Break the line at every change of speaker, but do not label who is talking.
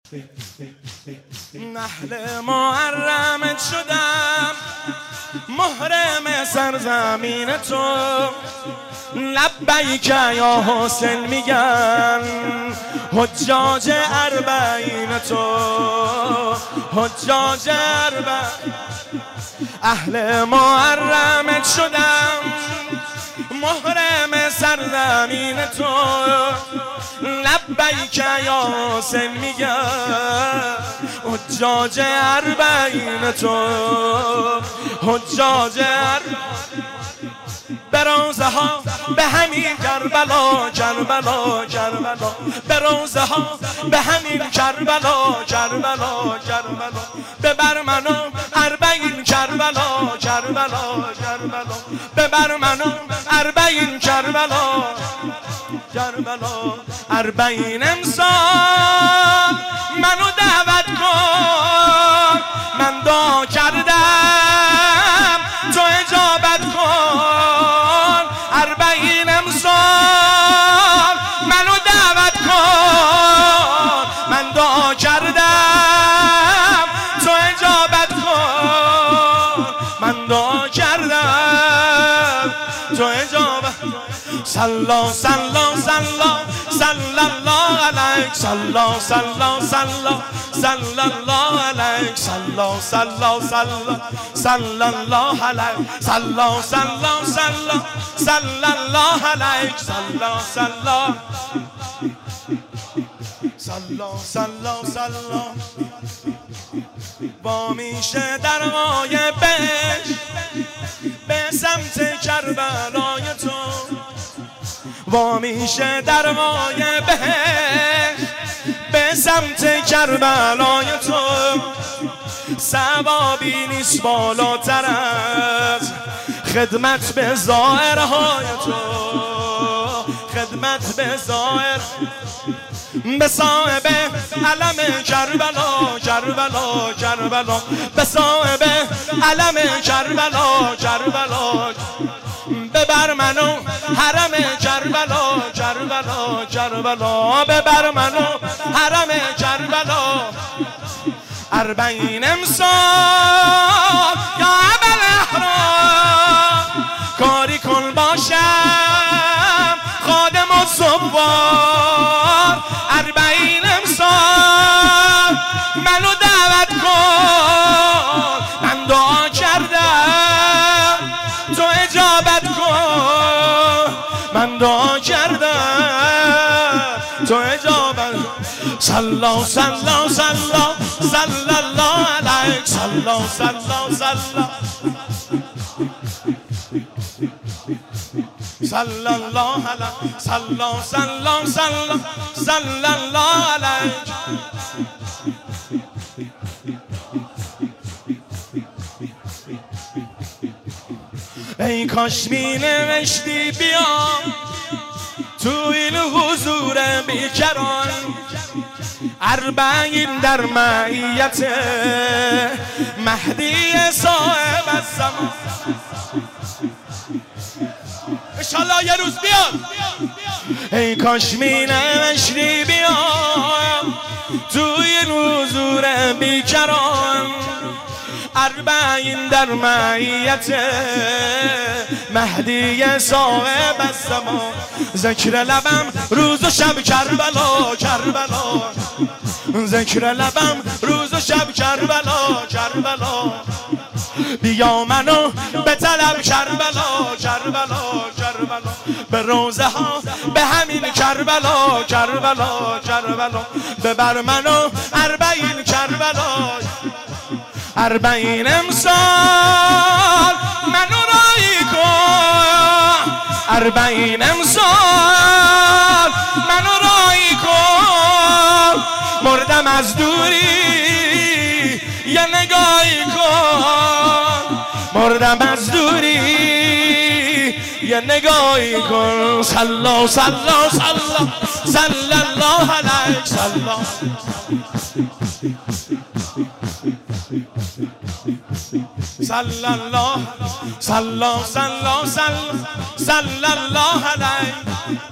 اهل محرمت شدم، محرم سرزمین تو. لبیک یا حسین میگن حجاج اربعین تو، حجاج اربعین. اهل محرمت شدم، محرم سرزمین تو. لبیک یا حسین میگن حجاج اربعین تو، حجاج اربعین. به روزه ها به همین کربلا، کربلا، کربلا. به روزه ها به همین کربلا، کربلا، کربلا. ببر منو اربعین کربلا، کربلا، کربلا. ببر منو اربعین کربلا، کربلا. اربعین امسال منو دعوت کن، من دعا کردم تو اجابت کن. اربعین امسال منو دعوت کن، من دعا کردم تو اجابت کن. من دعا کردم تو اجابت. صلا صلا صلا صلی الله علیک، صلا صلا صلا صلی الله علیک، صلا صلا صلا صلی الله علیک، صلا صلا صلا صلی الله علیک، صلا صلا صلا صلا صلا. با میشه در مایه به سمت کربلای تو. وا میشه در مایه به سمت کربلای تو. ثوابی نیست بالاتر از خدمت به ظاهرهای تو، خدمت به ظاهر. به صاحب علم کربلا، کربلا، کربلا. به صاحب علم کربلا، کربلا. ببر منو حرم کربلا، کربلا، کربلا. ببر منو حرم کربلا. اربعین امسال یا ابوالاحرار کاری کن باشم خادم و زوار. اربعین امسال منو دعوت کن، من دعا کردم تو اجابت کن. من دعا کردم تو اجابت. صلا صلا صلا صلی الله علیک، صلا صلا صلا صلی الله علیک، صلا صلا صلا صلی الله علیک. ای کاش می نوشتی بیام تو این حضور بیکران. اربعین در معیت مهدی صاحب الزمان. انشالله یه روز بیاد. ای کاش می نوشتی بیام تو این حضور بیکران. اربعین در معیت مهدی صاحب الزمان. ذکر لبم روز و شب کربلا، کربلا. ذکر لبم روز و شب کربلا، کربلا. بیا منو به طلب کربلا، کربلا، کربلا. به روزه ها به همین کربلا، کربلا، کربلا. ببر منو اربعین کربلا. اربعین امسال منو رایی کن، اربعین امسال منو رایی کن. مردم از دوری یه نگاهی کن، مردم از دوری یه نگاهی کن. صلا صلا صلا صلی الله علیک، صلا صلی الله صلا صلا صلا صلی الله علیک.